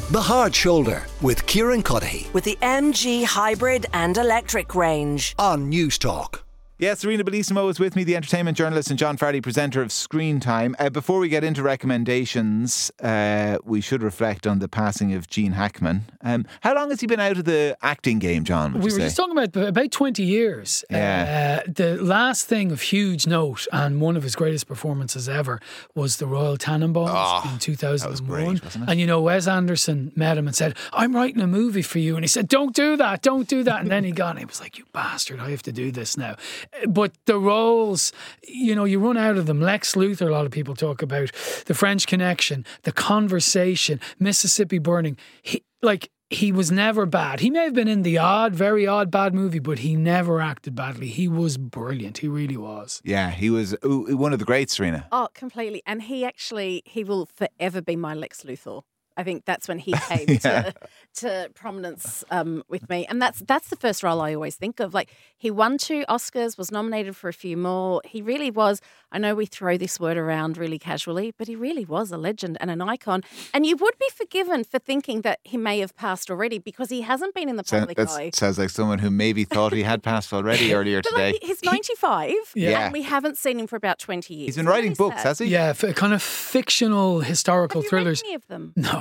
The Hard Shoulder with Kieran Cuddihy With the MG hybrid and electric range. on News Talk. Yes, Serena Bellissimo is with me, the entertainment journalist, and John Fardy, presenter of Screen Time. Before we get into recommendations, we should reflect on the passing of Gene Hackman. How long has he been out of the acting game, John? We were just talking about 20 years. Yeah. The last thing of huge note, and one of his greatest performances ever, was the Royal Tannenbaums in 2001. that was great, wasn't it? And you know, Wes Anderson met him and said, "I'm writing a movie for you." And he said, "Don't do that, don't do that." And then he got, and he was like, "You bastard, I have to do this now." But the roles, you know, you run out of them. Lex Luthor, a lot of people talk about. The French Connection, The Conversation, Mississippi Burning. He was never bad. He may have been in the very odd bad movie, but he never acted badly. He was brilliant. He really was. Yeah, he was one of the greats, Serena. Oh, completely. And he will forever be my Lex Luthor. I think that's when he came to prominence with me. And that's the first role I always think of. Like, he won 2 Oscars, was nominated for a few more. He really was, I know we throw this word around really casually, but he really was a legend and an icon. And you would be forgiven for thinking that he may have passed already because he hasn't been in the public eye. That sounds like someone who maybe thought he had passed already earlier But today. like, he's 95 Yeah. and we haven't seen him for about 20 years. He's been It's writing really books, sad. has he? Yeah, kind of fictional historical Have you read thrillers. any of them? No,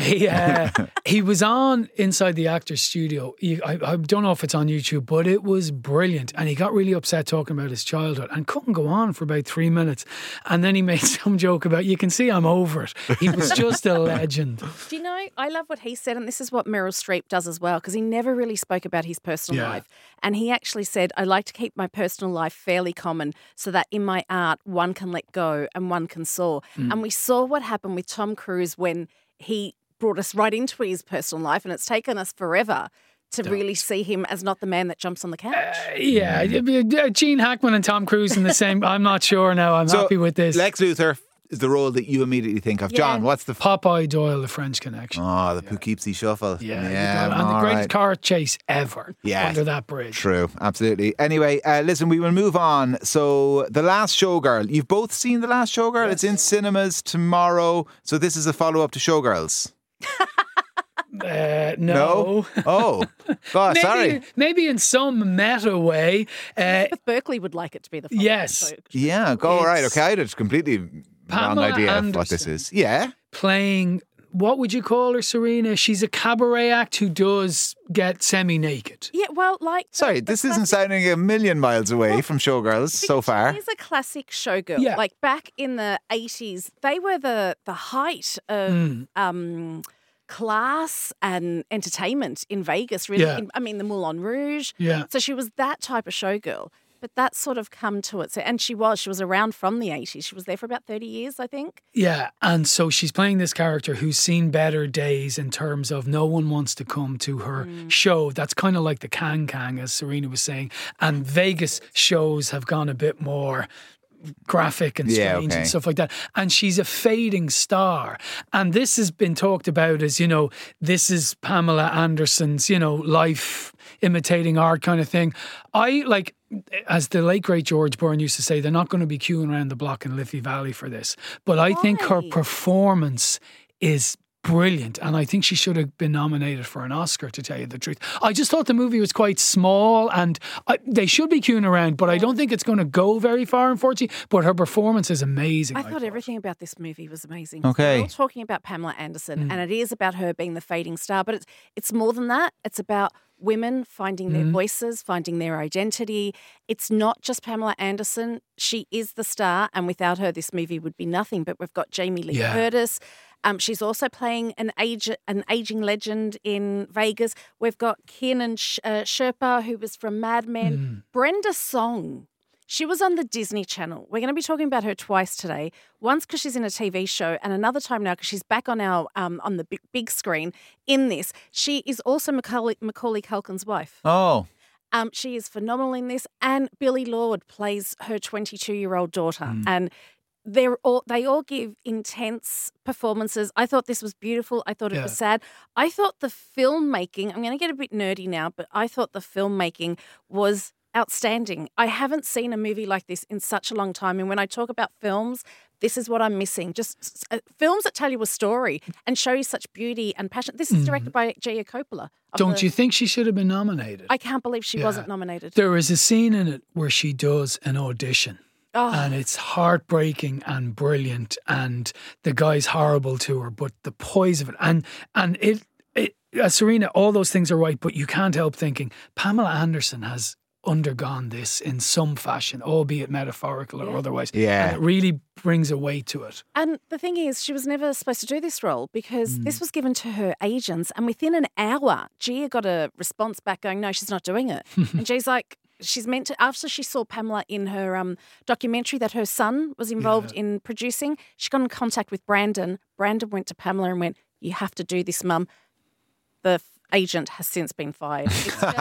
he was on Inside the Actors Studio. I don't know if it's on YouTube, but it was brilliant. And he got really upset talking about his childhood and couldn't go on for about 3 minutes. And then he made some joke about, "You can see I'm over it." He was just a legend. Do you know, I love what he said, and this is what Meryl Streep does as well, because he never really spoke about his personal Yeah. life. And he actually said, "I like to keep my personal life fairly common so that in my art, one can let go and one can soar." And we saw what happened with Tom Cruise when he brought us right into his personal life, and it's taken us forever to really see him as not the man that jumps on the couch. Yeah, Gene Hackman and Tom Cruise in the same. I'm not sure now. I'm happy with this. Lex Luthor is the role that you immediately think of. Yeah. John, what's the... Popeye Doyle, The French Connection. the Poughkeepsie Shuffle. and the all greatest right. car chase ever Yeah. under that bridge. True, absolutely. Anyway, listen, we will move on. So, The Last Showgirl. You've both seen The Last Showgirl? Yes. It's in cinemas tomorrow. So this is a follow-up to Showgirls. No. Oh, God, sorry. Maybe in some meta way. Elizabeth Berkley would like it to be the follow-up, Yes. so- Yeah, go right. It's Okay, I had a completely wrong Pamela idea of what this Anderson. is. Yeah. Playing, what would you call her, Serena? She's a cabaret act who does get semi-naked. Yeah, well, like... Sorry, this isn't sounding a million miles away from Showgirls so far. She's a classic showgirl. Yeah. Like, back in the 80s, they were the height of class and entertainment in Vegas, really. Yeah. The Moulin Rouge. Yeah. So she was that type of showgirl. But that's sort of come to it. And she was around from the 80s. She was there for about 30 years, I think. Yeah, and so she's playing this character who's seen better days in terms of no one wants to come to her show. That's kind of like the Kang, as Serena was saying. And Vegas shows have gone a bit more graphic and strange and stuff like that. And she's a fading star. And this has been talked about as, this is Pamela Anderson's, life imitating art kind of thing. As the late great George Byrne used to say, they're not going to be queuing around the block in Liffey Valley for this. But I think her performance is brilliant, and I think she should have been nominated for an Oscar, to tell you the truth. I just thought the movie was quite small, and they should be queuing around, but I don't think it's going to go very far, unfortunately. But her performance is amazing. I thought everything about this movie was amazing. Okay. We're all talking about Pamela Anderson, and it is about her being the fading star, but it's more than that. It's about women finding their voices, finding their identity. It's not just Pamela Anderson. She is the star, and without her, this movie would be nothing. But we've got Jamie Lee Curtis. She's also playing an aging legend in Vegas. We've got Kiernan Sherpa, who was from Mad Men. Brenda Song. She was on the Disney Channel. We're going to be talking about her twice today. Once because she's in a TV show, and another time now because she's back on our on the big screen in this. She is also Macaulay Culkin's wife. Oh. She is phenomenal in this, and Billie Lourd plays her 22-year-old daughter, and they all give intense performances. I thought this was beautiful. I thought it was sad. I thought the filmmaking, I'm going to get a bit nerdy now, but I thought the filmmaking was outstanding. I haven't seen a movie like this in such a long time. And when I talk about films this is what I'm missing. Just films that tell you a story and show you such beauty and passion. This is directed by Gia Coppola. Don't you think she should have been nominated? I can't believe she wasn't nominated. There is a scene in it where she does an audition. Oh. And it's heartbreaking and brilliant, and the guy's horrible to her, but the poise of it, and it Serena, all those things are right, but you can't help thinking Pamela Anderson has undergone this in some fashion, albeit metaphorical or otherwise. Yeah. And it really brings a weight to it. And the thing is, she was never supposed to do this role because this was given to her agents, and within an hour, Gia got a response back going, no, she's not doing it. And Gia's like, she's meant to, after she saw Pamela in her documentary that her son was involved in producing, she got in contact with Brandon. Brandon went to Pamela and went, you have to do this, Mum. The agent has since been fired.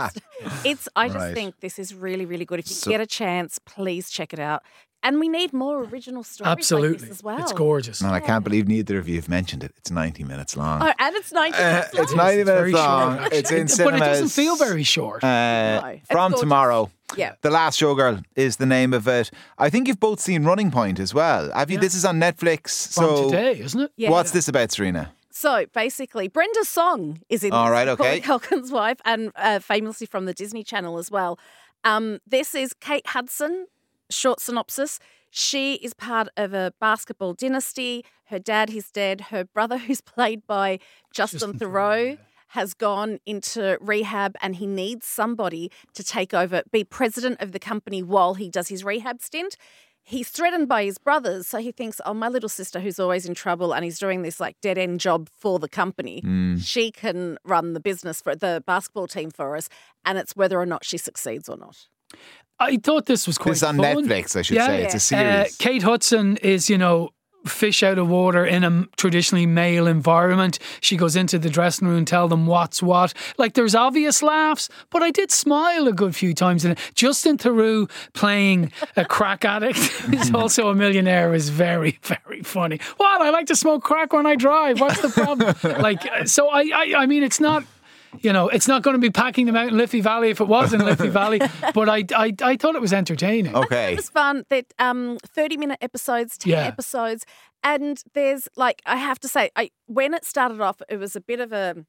I just think this is really, really good. If you get a chance, please check it out. And we need more original stories Absolutely. like this as well. It's gorgeous. And I can't believe neither of you have mentioned it. It's 90 minutes long. Oh, and it's 90 minutes long. It's 90 minutes very long. short, It's in But cinemas. it doesn't feel very short. it's From gorgeous. tomorrow. Yeah. The Last Showgirl is the name of it. I think you've both seen Running Point as well. Have you? This is on Netflix. From So today, isn't it? Yeah. what's this about, Serena? So basically, Brenda Song is in All this, right, okay. Macaulay Culkin's wife, and famously from the Disney Channel as well. This is Kate Hudson, short synopsis. She is part of a basketball dynasty. Her dad is dead. Her brother, who's played by Justin Theroux, has gone into rehab, and he needs somebody to take over, be president of the company while he does his rehab stint. He's threatened by his brothers, so he thinks, oh, my little sister who's always in trouble and he's doing this like dead-end job for the company, she can run the business for the basketball team for us, and it's whether or not she succeeds or not. I thought this was quite This is on fun. Netflix, I should say. It's a series. Kate Hudson is, fish out of water in a traditionally male environment. She goes into the dressing room and tell them what's what. Like, there's obvious laughs, but I did smile a good few times in it. Justin Theroux playing a crack addict who's also a millionaire is very, very funny. What? I like to smoke crack when I drive. What's the problem? So I mean, it's not... it's not going to be packing them out in Liffey Valley if it was in Liffey Valley, but I thought it was entertaining. Okay. It was fun. That 30-minute episodes, 10 episodes, and there's I have to say, when it started off, it was a bit of a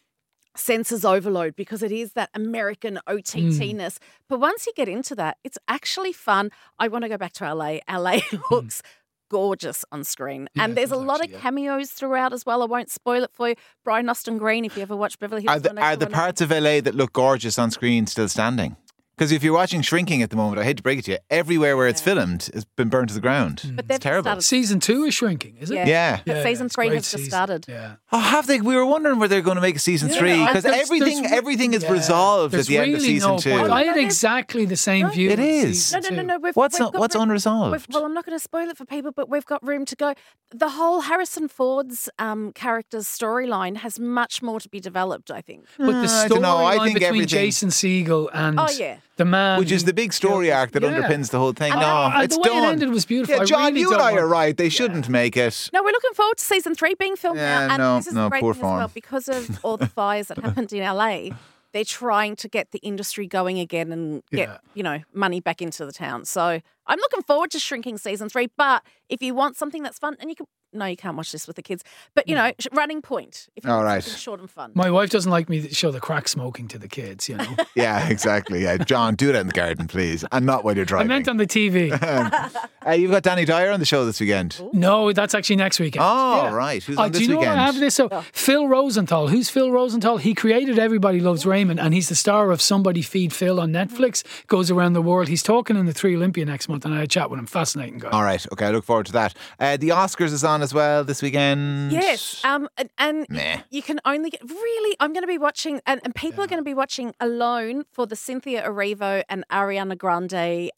senses overload because it is that American OTT-ness. But once you get into that, it's actually fun. I want to go back to LA. LA looks gorgeous on screen. And there's a lot of cameos throughout as well. I won't spoil it for you. Brian Austin Green, if you ever watch Beverly Hills. Are the parts of LA that look gorgeous on screen still standing? Because if you're watching Shrinking at the moment, I hate to break it to you, everywhere where it's filmed has been burned to the ground. But It's they've terrible. started- Season 2 is Shrinking, is it? Yeah. But season it's 3 great has just season. started. Yeah. Oh, have they? We were wondering whether they're going to make a season 3 because everything is resolved at the end of season 2. I had exactly the same view. It with is. season No. two. What's unresolved? Well, I'm not going to spoil it for people, but we've got room to go. The whole Harrison Ford's character's storyline has much more to be developed, I think. But the I don't know. I storyline think between everything- Jason Segel and Oh, yeah. the man, Which is the big story arc that underpins the whole thing. No, and it's the way done. it ended was beautiful. Yeah, I John, really you and don't I are want- right. They shouldn't make it. No, we're looking forward to season 3 being filmed Yeah, now. And no, this is no, the great poor thing as well, form. because of all the fires that happened in LA. They're trying to get the industry going again and get, money back into the town. So I'm looking forward to Shrinking season 3. But if you want something that's fun, and you can't watch this with the kids. But, Running Point. If you All want right. something short and fun. My wife doesn't like me to show the crack smoking to the kids, Yeah, exactly. Yeah, John, do that in the garden, please, and not while you're I driving. meant on the TV. You've got Danny Dyer on the show this weekend. No, that's actually next weekend. Oh, Yeah. right. Who's on do this you know weekend? what I have this? So Phil Rosenthal. Who's Phil Rosenthal? He created Everybody Loves Raymond, and he's the star of Somebody Feed Phil on Netflix. Goes around the world. He's talking in the 3 Olympia next month, and I had a chat with him. Fascinating guy. All right. Okay, I look forward to that. The Oscars is on as well this weekend. Yes, and Meh. you can only get I'm going to be watching, and people are going to be watching Alone for the Cynthia Erivo and Ariana Grande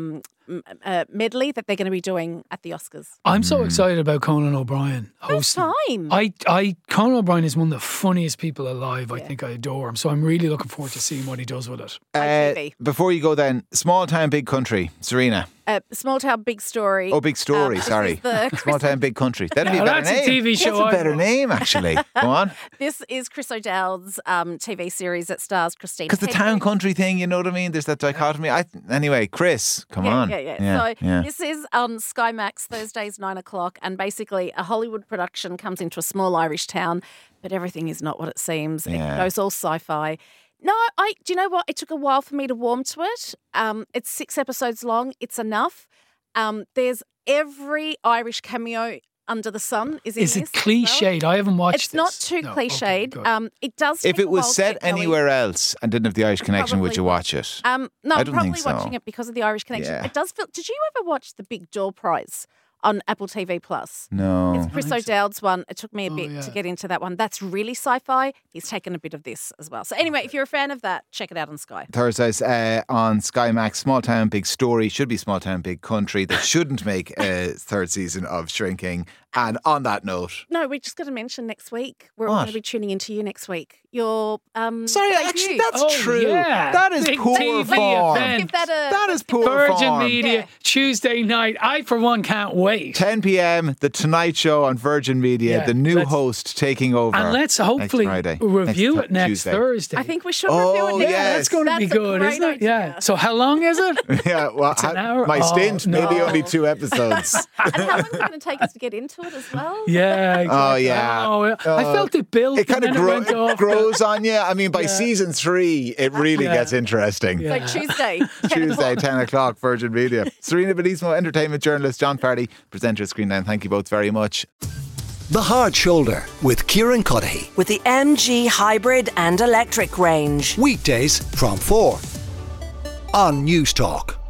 medley that they're going to be doing at the Oscars. I'm so excited about Conan O'Brien hosting. Time. Conan O'Brien is one of the funniest people alive. I think I adore him. So I'm really looking forward to seeing what he does with it. ITV. Before you go then, Small Town, Big Country, Serena. Small Town, Big Story. Oh, Big Story, this sorry. is the Small Town, Big Country. That'd be a Now, better that's a name. TV show That's a I'd better watch. name, actually. Go on. This is Chris O'Dowd's TV series that stars Christina. Because the town country thing, you know what I mean? There's that dichotomy. Anyway, Chris, come on. Yeah. So this is on Sky Max, Thursdays, 9:00. And basically, a Hollywood production comes into a small Irish town, but everything is not what it seems. Yeah. It goes all sci-fi. No, do you know what? It took a while for me to warm to it. It's 6 episodes long. It's enough. There's every Irish cameo under the sun is in Is this. it cliched? I haven't watched It's this. not too No, cliched. okay, good. It does. If take it a while was to set get going. anywhere else and didn't have the Irish connection, would Probably you watch it? No, I I'm don't probably think so. watching it because of the Irish connection. Yeah. It does feel. Did you ever watch the Big Door Prize on Apple TV Plus? No. It's Chris O'Dowd's one. It took me a bit yeah. to get into that one. That's really sci-fi. He's taken a bit of this as well. So anyway, if you're a fan of that, check it out on Sky. Thursdays on Sky Max, Small Town, Big Story. Should be Small Town, Big Country. They shouldn't make a third season of Shrinking. And on that note... No, we just got to mention next week. We're What? all going to be tuning into you next week. Your Sorry, debut. actually, that's Oh, true. yeah. That is Big poor TV form. event. Give that a That is poor Virgin form. Media, Yeah. Tuesday night. I, for one, can't wait. 10 p.m, The Tonight Show on Virgin Media. Yeah, The new let's- host taking over. And let's hopefully Friday. review Next it next Tuesday. Thursday. I think we should Oh, review it next. yes. That's going to be That's a good, great isn't it? idea. Yeah. So how long is it? Yeah, well, an hour? my Oh, stint, maybe no. only 2 episodes. And how long is it going to take us to get into it as well? Yeah. Exactly. Oh, yeah. Oh, I felt it build. It kind of and then went off. grows on you. I mean, by season 3, it really Yeah. gets interesting. Yeah. So Tuesday, 10 Tuesday, o'clock. 10 o'clock, Virgin Media. Serena Bellissimo, entertainment journalist, John Fardy, presenter of Screen Time. Thank you both very much. The Hard Shoulder with Kieran Cuddihy. With the MG hybrid and electric range. Weekdays from 4 on News Talk.